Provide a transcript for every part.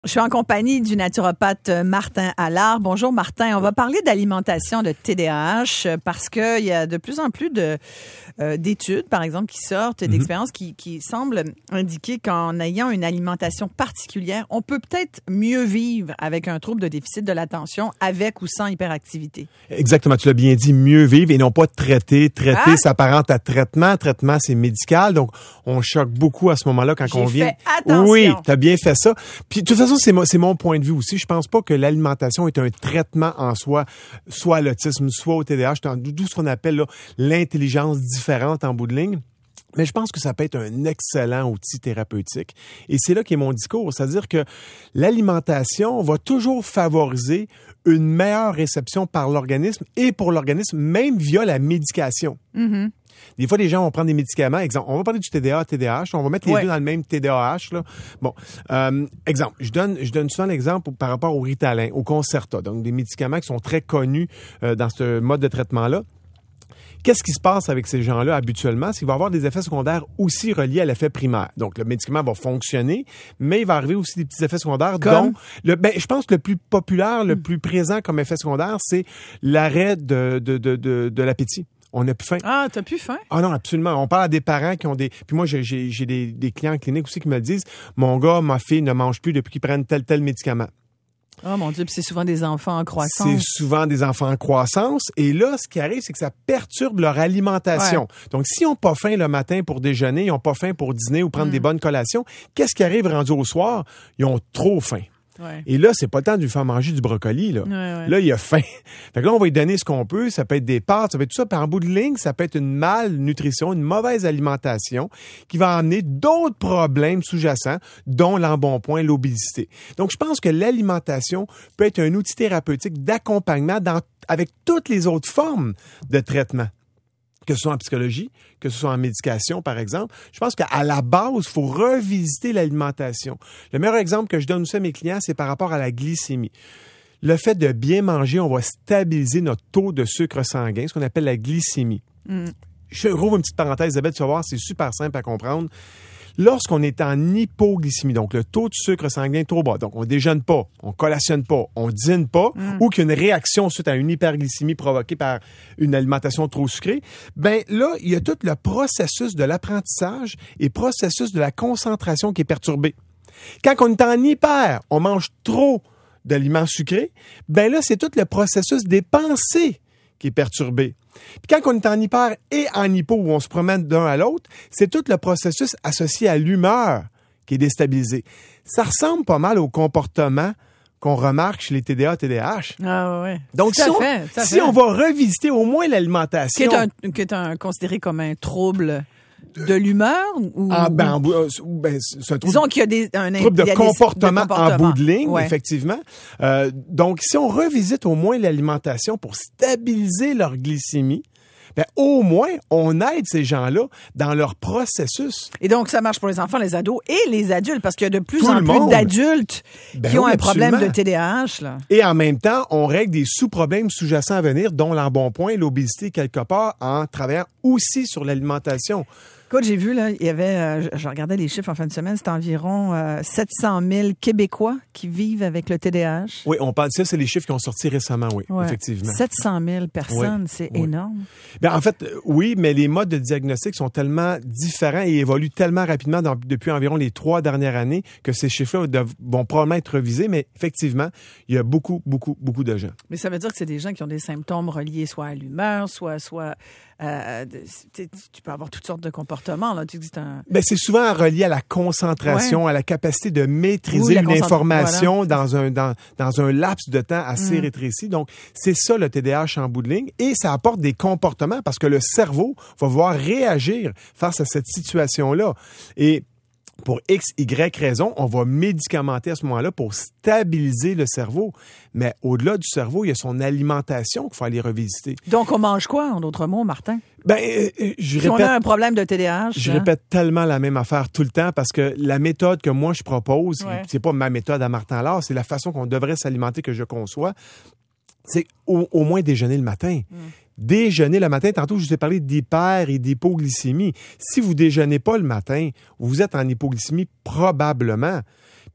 Je suis en compagnie du naturopathe Martin Allard. Bonjour Martin, on va parler d'alimentation de TDAH parce qu'il y a de plus en plus d'études, par exemple, qui sortent, d'expériences qui semblent indiquer qu'en ayant une alimentation particulière, on peut peut-être mieux vivre avec un trouble de déficit de l'attention, avec ou sans hyperactivité. Exactement, tu l'as bien dit, mieux vivre et non pas traiter. Traiter s'apparente à traitement. Traitement, c'est médical, donc on choque beaucoup à ce moment-là quand on vient. J'ai fait attention. Oui, tu as bien fait ça. Puis de toute façon, c'est mon point de vue aussi. Je pense pas que l'alimentation est un traitement en soi, soit à l'autisme, soit au TDAH, d'où ce qu'on appelle là, l'intelligence différente en bout de ligne. Mais je pense que ça peut être un excellent outil thérapeutique. Et c'est là qu'est mon discours. C'est-à-dire que l'alimentation va toujours favoriser une meilleure réception par l'organisme et pour l'organisme, même via la médication. Mm-hmm. Des fois, les gens vont prendre des médicaments. Exemple, on va parler du TDA, on va mettre les deux dans le même TDAH. Là. Bon, exemple, je donne souvent l'exemple par rapport au Ritalin, au Concerta, donc des médicaments qui sont très connus dans ce mode de traitement-là. Qu'est-ce qui se passe avec ces gens-là habituellement? C'est qu'il va y avoir des effets secondaires aussi reliés à l'effet primaire. Donc, le médicament va fonctionner, mais il va arriver aussi des petits effets secondaires dont je pense que le plus populaire, le plus présent comme effet secondaire, c'est l'arrêt de l'appétit. On n'a plus faim. Ah, t'as plus faim? Ah non, absolument. On parle à des parents qui ont des... Puis moi, j'ai des clients en clinique aussi qui me le disent. Mon gars, ma fille ne mange plus depuis qu'ils prennent tel médicament. Oh mon Dieu, puis c'est souvent des enfants en croissance. C'est souvent des enfants en croissance. Et là, ce qui arrive, c'est que ça perturbe leur alimentation. Ouais. Donc, s'ils n'ont pas faim le matin pour déjeuner, ils n'ont pas faim pour dîner ou prendre des bonnes collations, qu'est-ce qui arrive rendu au soir? Ils ont trop faim. Ouais. Et là, c'est pas le temps de lui faire manger du brocoli, là. Ouais. Là, il a faim. Fait que là, on va lui donner ce qu'on peut. Ça peut être des pâtes, ça peut être tout ça. Puis en bout de ligne, ça peut être une malnutrition, une mauvaise alimentation qui va amener d'autres problèmes sous-jacents, dont l'embonpoint, l'obésité. Donc, je pense que l'alimentation peut être un outil thérapeutique d'accompagnement avec toutes les autres formes de traitement. Que ce soit en psychologie, que ce soit en médication, par exemple. Je pense qu'à la base, il faut revisiter l'alimentation. Le meilleur exemple que je donne aussi à mes clients, c'est par rapport à la glycémie. Le fait de bien manger, on va stabiliser notre taux de sucre sanguin, ce qu'on appelle la glycémie. Je rouvre une petite parenthèse, Isabelle, tu vas voir, c'est super simple à comprendre. Lorsqu'on est en hypoglycémie, donc le taux de sucre sanguin est trop bas, donc on déjeune pas, on collationne pas, on dîne pas, ou qu'il y a une réaction suite à une hyperglycémie provoquée par une alimentation trop sucrée, ben là, il y a tout le processus de l'apprentissage et processus de la concentration qui est perturbé. Quand on est en hyper, on mange trop d'aliments sucrés, ben là, c'est tout le processus des pensées qui est perturbé. Puis quand on est en hyper et en hypo, où on se promène d'un à l'autre, c'est tout le processus associé à l'humeur qui est déstabilisé. Ça ressemble pas mal au comportement qu'on remarque chez les TDA, TDAH. Ah ouais. Donc, si on va revisiter au moins l'alimentation... Qui est considéré comme un trouble de l'humeur? Ou... c'est un trouble, disons qu'il y a un trouble de comportement en bout de ligne, effectivement. Donc, si on revisite au moins l'alimentation pour stabiliser leur glycémie, ben, au moins, on aide ces gens-là dans leur processus. Et donc, ça marche pour les enfants, les ados et les adultes, parce qu'il y a de plus en plus d'adultes qui ont un problème de TDAH. Là. Et en même temps, on règle des sous-problèmes sous-jacents à venir, dont l'embonpoint et l'obésité quelque part, en travaillant aussi sur l'alimentation. Écoute, j'ai vu, là, il y avait, je regardais les chiffres en fin de semaine, c'est environ 700 000 Québécois qui vivent avec le TDAH. Oui, on parle de ça, c'est les chiffres qui ont sorti récemment, oui, effectivement. 700 000 personnes, c'est énorme. Bien, en fait, oui, mais les modes de diagnostic sont tellement différents et évoluent tellement rapidement depuis environ les 3 dernières années que ces chiffres-là vont probablement être revisés, mais effectivement, il y a beaucoup de gens. Mais ça veut dire que c'est des gens qui ont des symptômes reliés soit à l'humeur, soit tu peux avoir toutes sortes de comportements. Là. Ben, c'est souvent relié à la concentration, à la capacité de maîtriser une information dans un laps de temps assez rétréci. Donc, c'est ça le TDAH en bout de ligne. Et ça apporte des comportements parce que le cerveau va voir réagir face à cette situation-là. Et pour X, Y raison, on va médicamenter à ce moment-là pour stabiliser le cerveau. Mais au-delà du cerveau, il y a son alimentation qu'il faut aller revisiter. Donc, on mange quoi, en d'autres mots, Martin? Si on a un problème de TDAH... Je répète tellement la même affaire tout le temps parce que la méthode que moi, je propose, c'est pas ma méthode à Martin Allard, c'est la façon qu'on devrait s'alimenter que je conçois, c'est au moins déjeuner le matin. Déjeuner le matin, tantôt je vous ai parlé d'hyper et d'hypoglycémie. Si vous déjeunez pas le matin, vous êtes en hypoglycémie probablement.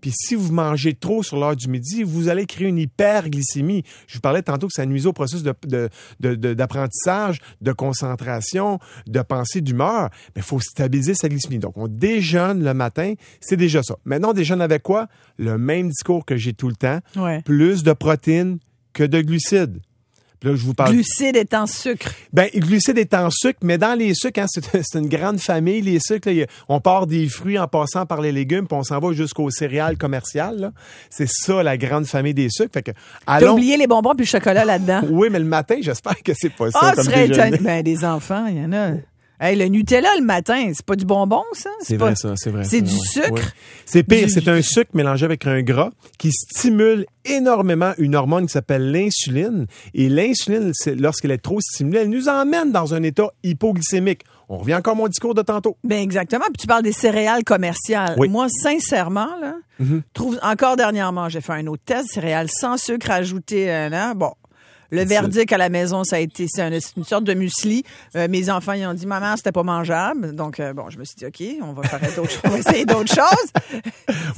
Puis si vous mangez trop sur l'heure du midi, vous allez créer une hyperglycémie. Je vous parlais tantôt que ça nuisait au processus d'apprentissage, de concentration, de pensée, d'humeur. Mais il faut stabiliser sa glycémie. Donc, on déjeune le matin, c'est déjà ça. Maintenant, on déjeune avec quoi? Le même discours que j'ai tout le temps. Ouais. Plus de protéines que de glucides. Puis là, je vous parle. Glucides étant sucre. Ben, glucides étant sucre, mais dans les sucres, hein, c'est une grande famille, les sucres. Là, on part des fruits en passant par les légumes, puis on s'en va jusqu'aux céréales commerciales. Là. C'est ça, la grande famille des sucres. Fait que, T'as oublié les bonbons puis le chocolat là-dedans. Oui, mais le matin, j'espère que c'est pas ça. Ah, comme serait déjeuner. Ben, des enfants, il y en a. Hey, le Nutella le matin, c'est pas du bonbon, ça? C'est pas... vrai, ça, c'est vrai. C'est du ouais. sucre? Ouais. C'est pire, c'est un sucre mélangé avec un gras qui stimule énormément une hormone qui s'appelle l'insuline. Et l'insuline, lorsqu'elle est trop stimulée, elle nous emmène dans un état hypoglycémique. On revient encore à mon discours de tantôt. Ben exactement. Puis tu parles des céréales commerciales. Oui. Moi, sincèrement, là, trouve encore dernièrement, j'ai fait un autre test, céréales sans sucre ajouté. Bon. Le verdict à la maison, ça a été c'est une sorte de muesli. Mes enfants, ils ont dit, maman, c'était pas mangeable. Donc, bon, je me suis dit, OK, on va essayer d'autres choses. Oui.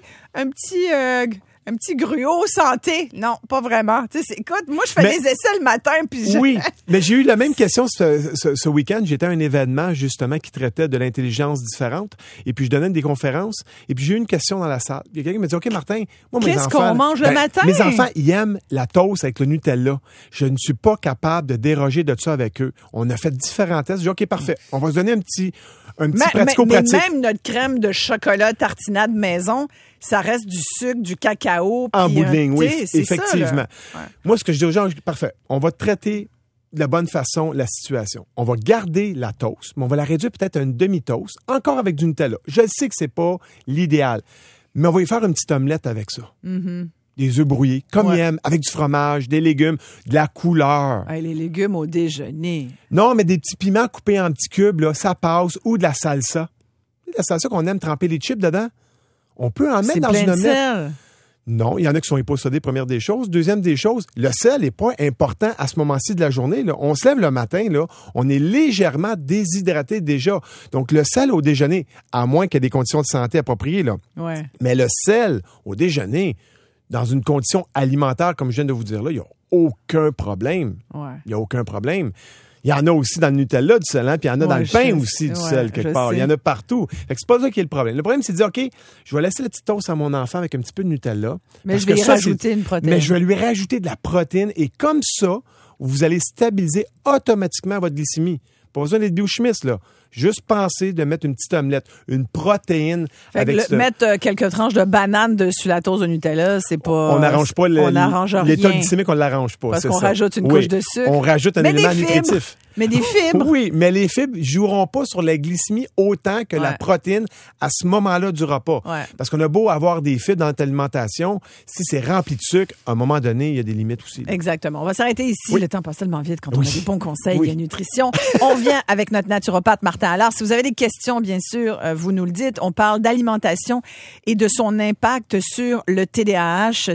Un petit gruau santé. Non, pas vraiment. Tu sais, écoute, moi, je fais des essais le matin. Puis Oui, mais j'ai eu la même question ce week-end. J'étais à un événement, justement, qui traitait de l'intelligence différente. Et puis, je donnais des conférences. Et puis, j'ai eu une question dans la salle. Il y a quelqu'un qui m'a dit, OK, Martin, moi, mes enfants... Qu'est-ce qu'on mange le matin? Mes enfants, ils aiment la toast avec le Nutella. Je ne suis pas capable de déroger de ça avec eux. On a fait différents tests. J'ai dit, OK, parfait. On va se donner un petit pratico-pratique. Mais même notre crème de chocolat tartinade maison, ça reste du sucre, du cacao. En bout de ligne, oui, effectivement. Ça, ouais. Moi, ce que je dis aux gens, parfait, on va traiter de la bonne façon la situation. On va garder la toast, mais on va la réduire peut-être à une demi-toast, encore avec du Nutella. Je sais que c'est pas l'idéal, mais on va y faire une petite omelette avec ça. Mm-hmm. Des œufs brouillés, comme ils aiment, avec du fromage, des légumes, de la couleur. Hey, les légumes au déjeuner. Non, mais des petits piments coupés en petits cubes, là, ça passe, ou de la salsa. De la salsa qu'on aime tremper les chips dedans. On peut en mettre dans une omelette. Sel. Non, il y en a qui sont hyposodés, première des choses. Deuxième des choses, le sel n'est pas important à ce moment-ci de la journée. Là. On se lève le matin, là, on est légèrement déshydraté déjà. Donc, le sel au déjeuner, à moins qu'il y ait des conditions de santé appropriées, là. Ouais. Mais le sel au déjeuner, dans une condition alimentaire, comme je viens de vous dire là, il n'y a aucun problème. Ouais. Il n'y a aucun problème. Il y en a aussi dans le Nutella du sel, hein, puis il y en a dans le pain aussi du sel quelque part. Il y en a partout. Fait que c'est pas ça qui est le problème. Le problème, c'est de dire, OK, je vais laisser la petite toast à mon enfant avec un petit peu de Nutella. Mais je vais y rajouter une protéine. Mais je vais lui rajouter de la protéine. Et comme ça, vous allez stabiliser automatiquement votre glycémie. Pas besoin d'être biochimiste, là. Juste penser de mettre une petite omelette, une protéine. Fait avec mettre quelques tranches de banane dessus la toast de Nutella, c'est pas... On n'arrange pas l'état glycémique, on ne l'arrange pas. Parce qu'on rajoute une couche de sucre. On rajoute un élément nutritif. Mais des fibres. Oui, mais les fibres joueront pas sur la glycémie autant que la protéine à ce moment-là du repas. Ouais. Parce qu'on a beau avoir des fibres dans notre alimentation, si c'est rempli de sucre, à un moment donné, il y a des limites aussi. Exactement. On va s'arrêter ici. Oui. Le temps passe tellement vite quand on a des bons conseils Oui. et nutrition. On vient avec notre naturopathe Martin Allard. Si vous avez des questions, bien sûr, vous nous le dites. On parle d'alimentation et de son impact sur le TDAH.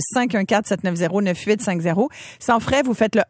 514-790-9850. Sans frais, vous faites le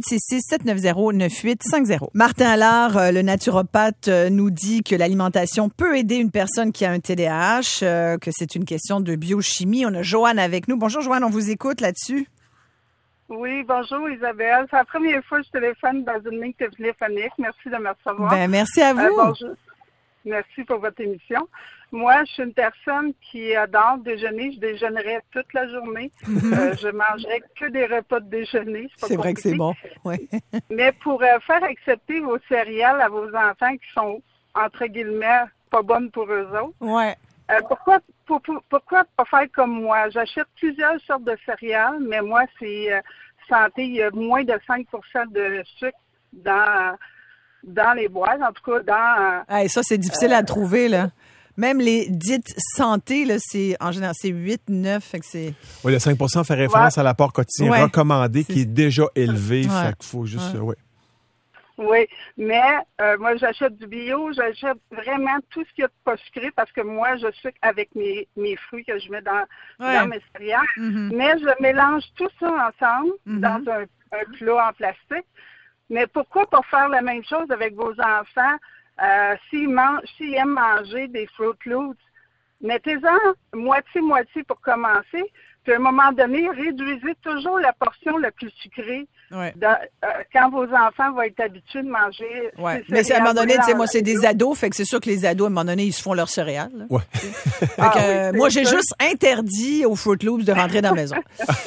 1-866-790-9850. Martin Allard, le naturopathe, nous dit que l'alimentation peut aider une personne qui a un TDAH, que c'est une question de biochimie. On a Joanne avec nous. Bonjour Joanne, on vous écoute là-dessus. Oui, bonjour Isabelle. C'est la première fois que je téléphone dans une ligne téléphonique. Merci de me recevoir. Ben, merci à vous. Bonjour. Merci pour votre émission. Moi, je suis une personne qui adore déjeuner. Je déjeunerai toute la journée. Je mangerai que des repas de déjeuner. C'est vrai que c'est bon. Ouais. Mais pour faire accepter vos céréales à vos enfants qui sont, entre guillemets, pas bonnes pour eux autres, pourquoi pas faire comme moi? J'achète plusieurs sortes de céréales, mais moi, c'est santé. Il y a moins de 5% de sucre dans les boîtes, en tout cas dans... ça, c'est difficile à trouver, là. Même les dites santé, là, c'est en général, c'est 8, 9, fait que c'est... Oui, le 5% fait référence à l'apport quotidien recommandé qui est déjà élevé, fait qu'il faut juste... Oui, mais moi, j'achète du bio, j'achète vraiment tout ce qu'il y a de pas sucré parce que moi, je sucre avec mes fruits que je mets dans mes céréales. Mais je mélange tout ça ensemble dans un plat en plastique. Mais pourquoi pas faire la même chose avec vos enfants? S'ils aiment manger des Fruit Loops, Mettez-en moitié-moitié pour commencer. Puis à un moment donné, réduisez toujours la portion la plus sucrée quand vos enfants vont être habitués de manger. Ouais. Mais à un moment donné, tu sais, moi, c'est des ados, fait que c'est sûr que les ados, à un moment donné, ils se font leurs céréales. Ouais. Moi, j'ai juste interdit aux Fruit Loops de rentrer dans la maison.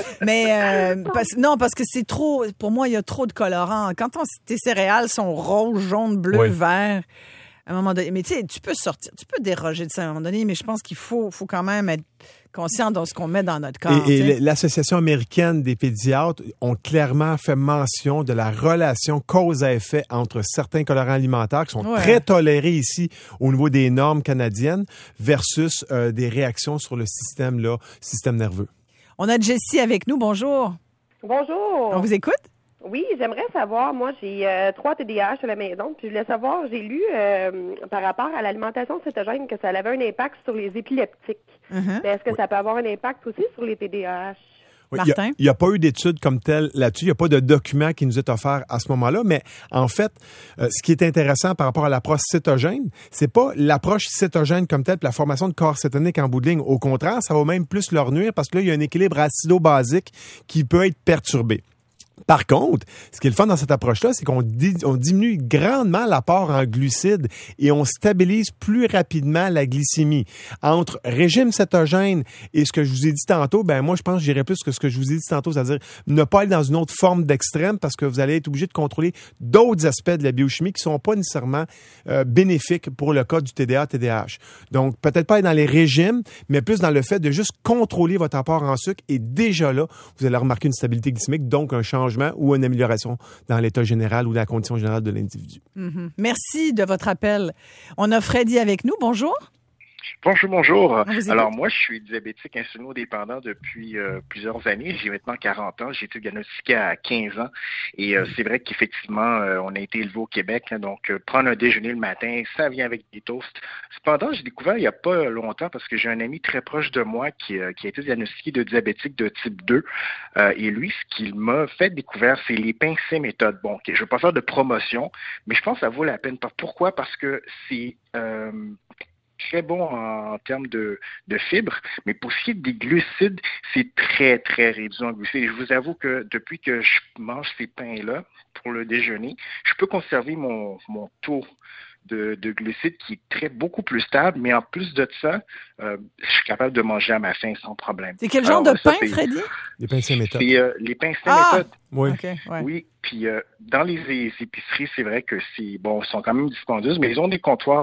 Mais parce que c'est trop, pour moi, il y a trop de colorants. Quand tes céréales sont roses, jaunes, bleus, verts, à un moment donné, mais tu sais, tu peux sortir, tu peux déroger de ça à un moment donné, mais je pense qu'il faut quand même être conscient de ce qu'on met dans notre corps. Et l'Association américaine des pédiatres ont clairement fait mention de la relation cause à effet entre certains colorants alimentaires qui sont très tolérés ici au niveau des normes canadiennes versus des réactions sur le système nerveux. On a Jessie avec nous. Bonjour. Bonjour. On vous écoute? Oui, j'aimerais savoir, moi j'ai 3 TDAH à la maison, puis je voulais savoir, j'ai lu par rapport à l'alimentation cétogène que ça avait un impact sur les épileptiques. Mais est-ce que ça peut avoir un impact aussi sur les TDAH? Oui, il n'y a pas eu d'études comme telle là-dessus. Il n'y a pas de document qui nous est offert à ce moment-là. Mais en fait, ce qui est intéressant par rapport à l'approche cétogène, c'est pas l'approche cétogène comme telle, puis la formation de corps cétonique en bout de ligne. Au contraire, ça va même plus leur nuire parce que là, il y a un équilibre acido-basique qui peut être perturbé. Par contre, ce qui est le fun dans cette approche-là, c'est qu'on diminue grandement l'apport en glucides et on stabilise plus rapidement la glycémie. Entre régime cétogène et ce que je vous ai dit tantôt, moi, je pense que j'irais plus que ce que je vous ai dit tantôt, c'est-à-dire ne pas aller dans une autre forme d'extrême parce que vous allez être obligé de contrôler d'autres aspects de la biochimie qui sont pas nécessairement bénéfiques pour le cas du TDA-TDAH. Donc, peut-être pas être dans les régimes, mais plus dans le fait de juste contrôler votre apport en sucre et déjà là, vous allez remarquer une stabilité glycémique, donc un changement ou une amélioration dans l'état général ou la condition générale de l'individu. Mm-hmm. Merci de votre appel. On a Freddy avec nous. Bonjour. Bonjour. Alors, moi, je suis diabétique insulino-dépendant depuis plusieurs années. J'ai maintenant 40 ans. J'ai été diagnostiqué à 15 ans. Et c'est vrai qu'effectivement, on a été élevé au Québec. Donc, prendre un déjeuner le matin, ça vient avec des toasts. Cependant, j'ai découvert il n'y a pas longtemps, parce que j'ai un ami très proche de moi qui a été diagnostiqué de diabétique de type 2. Et lui, ce qu'il m'a fait découvrir, c'est les pincées méthodes. Bon, je ne veux pas faire de promotion, mais je pense que ça vaut la peine. Pourquoi? Parce que c'est très bon en termes de fibres, mais pour ce qui est des glucides, c'est très, très réduit en glucides. Et je vous avoue que depuis que je mange ces pains-là pour le déjeuner, je peux conserver mon taux de glucides qui est beaucoup plus stable, mais en plus de ça, je suis capable de manger à ma faim sans problème. C'est quel genre de pain, Freddy? Les pains Saint-Méthode. C'est les pains Saint-Méthode. Oui. Okay, ouais. Oui, puis dans les épiceries, c'est vrai que ils sont quand même dispendieuses, mais ils ont des comptoirs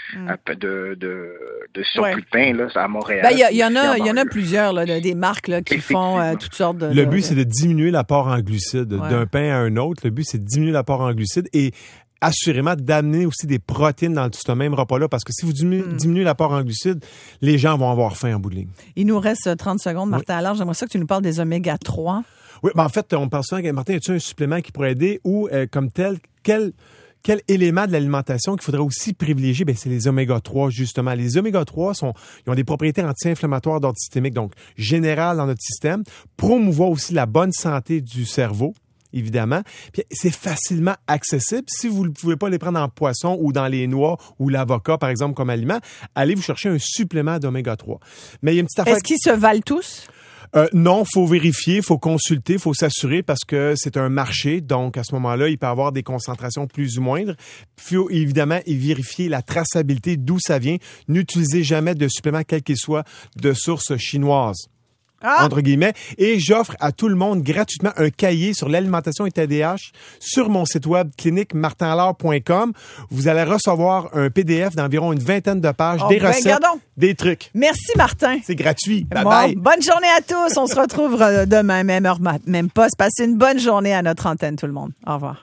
de surplus de pain là, à Montréal. Il y en a plusieurs là, des marques là, qui font toutes sortes de... Le but, c'est de diminuer l'apport en glucides d'un pain à un autre. Le but, c'est de diminuer l'apport en glucides et assurément d'amener aussi des protéines dans ce même repas-là, parce que si vous diminuez l'apport en glucides, les gens vont avoir faim en bout de ligne. Il nous reste 30 secondes, Martin Allard. J'aimerais ça que tu nous parles des oméga 3. Oui, en fait, on parle souvent, Martin, y a-t-il un supplément qui pourrait aider ou comme tel, quel élément de l'alimentation qu'il faudrait aussi privilégier? C'est les oméga 3, justement. Les oméga 3 ils ont des propriétés anti-inflammatoires d'ordre systémique, donc générales dans notre système, promouvoir aussi la bonne santé du cerveau, évidemment. Puis c'est facilement accessible. Si vous ne pouvez pas les prendre en poisson ou dans les noix ou l'avocat, par exemple, comme aliment, allez vous chercher un supplément d'oméga 3. Mais il y a une petite affaire... Est-ce qu'ils se valent tous? Non, faut vérifier, faut consulter, faut s'assurer parce que c'est un marché. Donc, à ce moment-là, il peut y avoir des concentrations plus ou moindres. Il faut évidemment vérifier la traçabilité, d'où ça vient. N'utilisez jamais de supplément, quel qu'il soit, de source chinoise. Entre guillemets, et j'offre à tout le monde gratuitement un cahier sur l'alimentation et TDAH sur mon site web cliniquemartinallard.com. Vous allez recevoir un PDF d'environ une vingtaine de pages, des recettes, des trucs. Merci Martin. C'est gratuit. Bye bye. Bonne journée à tous. On se retrouve demain, même heure, même poste. Passez une bonne journée à notre antenne, tout le monde. Au revoir.